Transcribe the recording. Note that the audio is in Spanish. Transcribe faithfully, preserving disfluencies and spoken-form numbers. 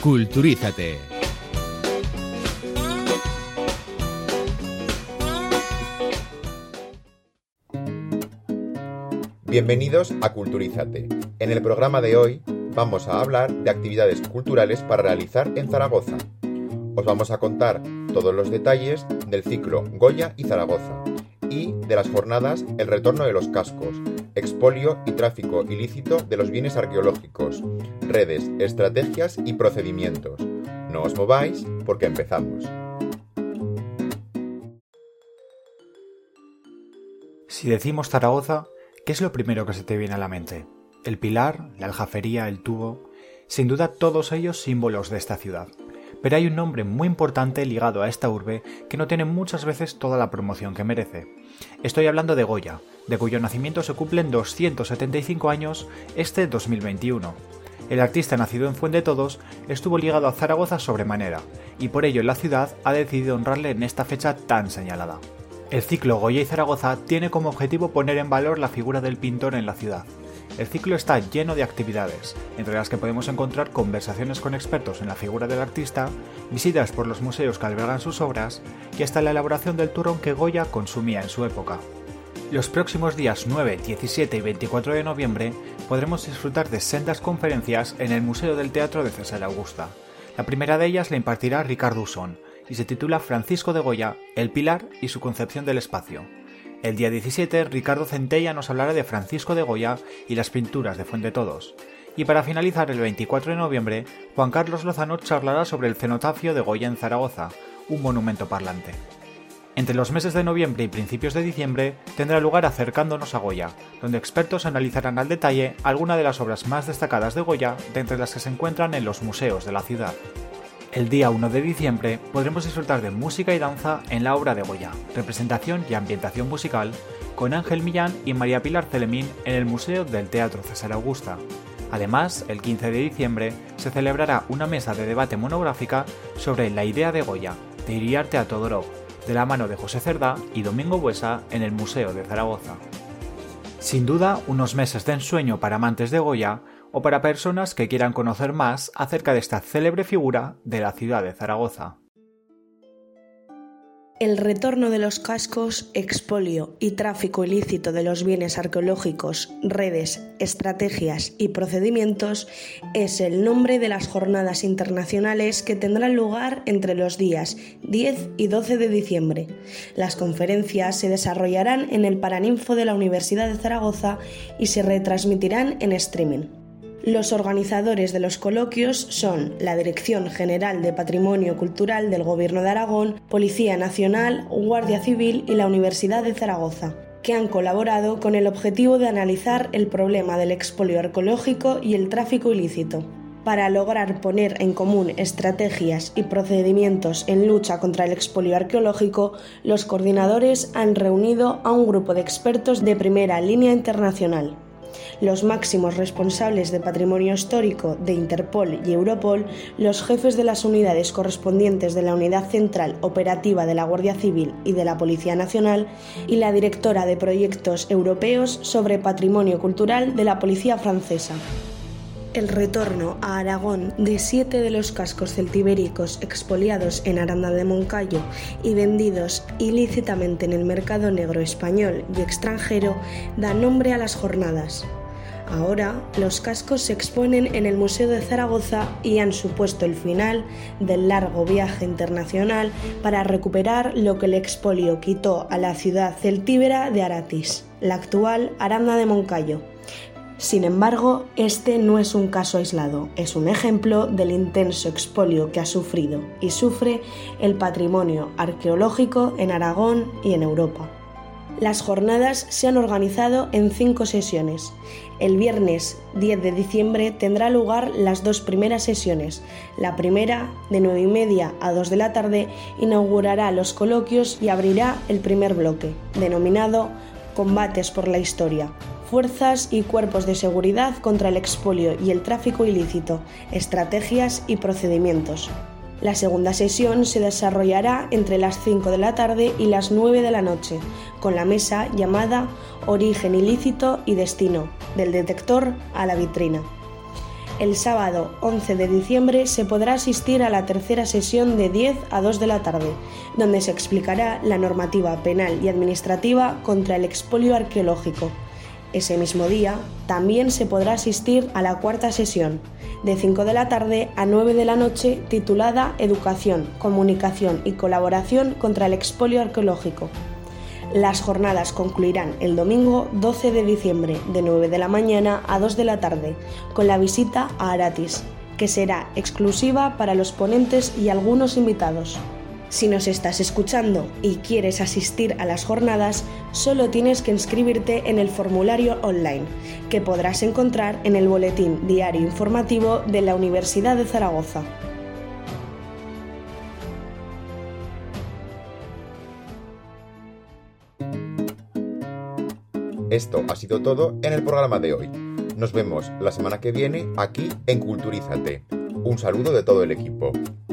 Culturízate. Bienvenidos a Culturízate. En el programa de hoy vamos a hablar de actividades culturales para realizar en Zaragoza. Os vamos a contar todos los detalles del ciclo Goya y Zaragoza y de las jornadas El retorno de los cascos, expolio y tráfico ilícito de los bienes arqueológicos, redes, estrategias y procedimientos. No os mováis porque empezamos. Si decimos Zaragoza, ¿qué es lo primero que se te viene a la mente? El pilar, la aljafería, el tubo, sin duda todos ellos símbolos de esta ciudad. Pero hay un nombre muy importante ligado a esta urbe que no tiene muchas veces toda la promoción que merece. Estoy hablando de Goya, de cuyo nacimiento se cumplen doscientos setenta y cinco años este dos mil veintiuno. El artista nacido en Fuendetodos estuvo ligado a Zaragoza sobremanera, y por ello la ciudad ha decidido honrarle en esta fecha tan señalada. El ciclo Goya y Zaragoza tiene como objetivo poner en valor la figura del pintor en la ciudad. El ciclo está lleno de actividades, entre las que podemos encontrar conversaciones con expertos en la figura del artista, visitas por los museos que albergan sus obras y hasta la elaboración del turrón que Goya consumía en su época. Los próximos días nueve, diecisiete y veinticuatro de noviembre podremos disfrutar de sendas conferencias en el Museo del Teatro de César Augusta. La primera de ellas la impartirá Ricardo Usón y se titula Francisco de Goya, el pilar y su concepción del espacio. El día diecisiete, Ricardo Centella nos hablará de Francisco de Goya y las pinturas de Fuendetodos. Y para finalizar, el veinticuatro de noviembre, Juan Carlos Lozano charlará sobre el cenotafio de Goya en Zaragoza, un monumento parlante. Entre los meses de noviembre y principios de diciembre tendrá lugar Acercándonos a Goya, donde expertos analizarán al detalle algunas de las obras más destacadas de Goya, de entre las que se encuentran en los museos de la ciudad. El día uno de diciembre podremos disfrutar de música y danza en la obra de Goya, representación y ambientación musical, con Ángel Millán y María Pilar Celemín en el Museo del Teatro César Augusta. Además, el quince de diciembre se celebrará una mesa de debate monográfica sobre la idea de Goya, de Iriarte a Todorov, de la mano de José Cerdá y Domingo Buesa en el Museo de Zaragoza. Sin duda, unos meses de ensueño para amantes de Goya o para personas que quieran conocer más acerca de esta célebre figura de la ciudad de Zaragoza. El retorno de los cascos, expolio y tráfico ilícito de los bienes arqueológicos, redes, estrategias y procedimientos es el nombre de las jornadas internacionales que tendrán lugar entre los días diez y doce de diciembre. Las conferencias se desarrollarán en el Paraninfo de la Universidad de Zaragoza y se retransmitirán en streaming. Los organizadores de los coloquios son la Dirección General de Patrimonio Cultural del Gobierno de Aragón, Policía Nacional, Guardia Civil y la Universidad de Zaragoza, que han colaborado con el objetivo de analizar el problema del expolio arqueológico y el tráfico ilícito. Para lograr poner en común estrategias y procedimientos en lucha contra el expolio arqueológico, los coordinadores han reunido a un grupo de expertos de primera línea internacional. Los máximos responsables de patrimonio histórico de Interpol y Europol, los jefes de las unidades correspondientes de la Unidad Central Operativa de la Guardia Civil y de la Policía Nacional y la directora de proyectos europeos sobre patrimonio cultural de la Policía Francesa. El retorno a Aragón de siete de los cascos celtibéricos expoliados en Aranda de Moncayo y vendidos ilícitamente en el mercado negro español y extranjero da nombre a las jornadas. Ahora, los cascos se exponen en el Museo de Zaragoza y han supuesto el final del largo viaje internacional para recuperar lo que el expolio quitó a la ciudad celtíbera de Aratis, la actual Aranda de Moncayo. Sin embargo, este no es un caso aislado, es un ejemplo del intenso expolio que ha sufrido y sufre el patrimonio arqueológico en Aragón y en Europa. Las jornadas se han organizado en cinco sesiones. El viernes diez de diciembre tendrá lugar las dos primeras sesiones. La primera, de nueve y media a dos de la tarde, inaugurará los coloquios y abrirá el primer bloque, denominado Combates por la Historia. Fuerzas y cuerpos de seguridad contra el expolio y el tráfico ilícito, estrategias y procedimientos. La segunda sesión se desarrollará entre las cinco de la tarde y las nueve de la noche, con la mesa llamada Origen ilícito y destino, del detector a la vitrina. El sábado once de diciembre se podrá asistir a la tercera sesión de diez a dos de la tarde, donde se explicará la normativa penal y administrativa contra el expolio arqueológico. Ese mismo día también se podrá asistir a la cuarta sesión, de cinco de la tarde a nueve de la noche, titulada Educación, Comunicación y Colaboración contra el expolio arqueológico. Las jornadas concluirán el domingo doce de diciembre, de nueve de la mañana a dos de la tarde, con la visita a Aratis, que será exclusiva para los ponentes y algunos invitados. Si nos estás escuchando y quieres asistir a las jornadas, solo tienes que inscribirte en el formulario online, que podrás encontrar en el boletín diario informativo de la Universidad de Zaragoza. Esto ha sido todo en el programa de hoy. Nos vemos la semana que viene aquí en Culturízate. Un saludo de todo el equipo.